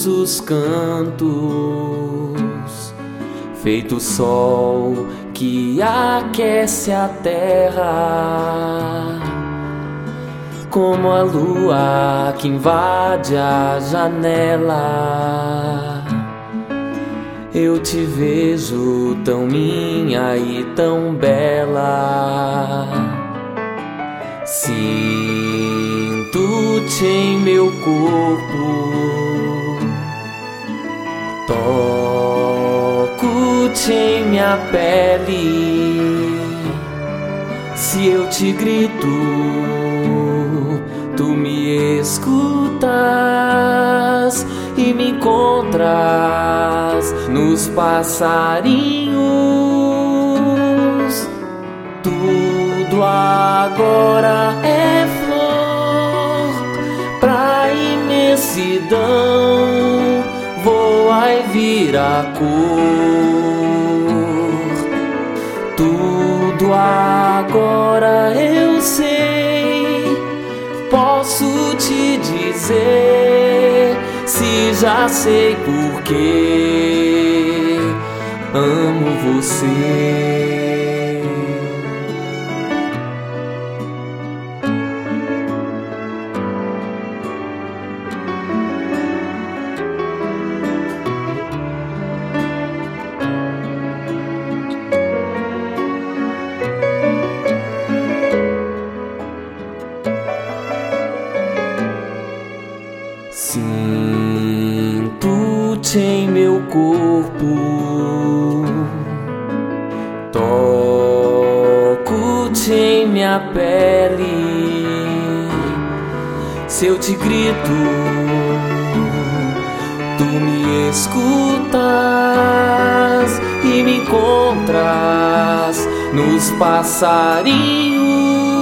nossos cantos, feito sol que aquece a terra, como a lua que invade a janela. Eu te vejo tão minha e tão bela. Sinto-te em meu corpo, toco-te em minha pele. Se eu te grito, tu me escutas e me encontras nos passarinhos. Tudo agora é flor pra imensidão, voa e vira cor. Tudo agora eu sei, posso te dizer, se já sei porquê amo você. Sinto-te em meu corpo, toco-te em minha pele. Se eu te grito, tu me escutas e me encontras nos passarinhos.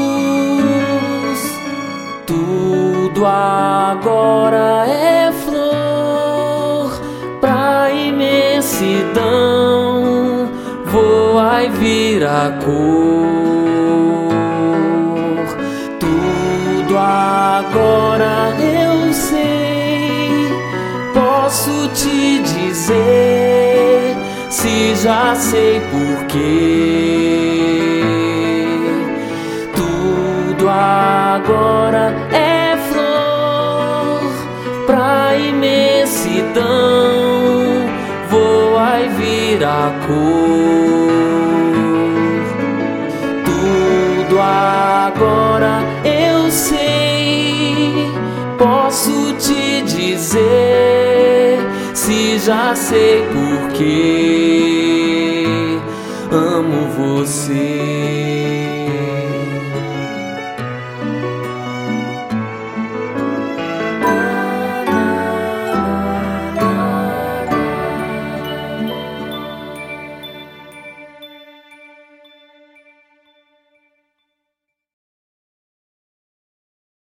Tudo agora é flor pra imensidão, voa e vira cor. Tudo agora eu sei, posso te dizer, se já sei porquê. Tudo agora é flor pra imensidão, voa e vira cor. Tudo agora eu sei, posso te dizer, se já sei porquê amo você.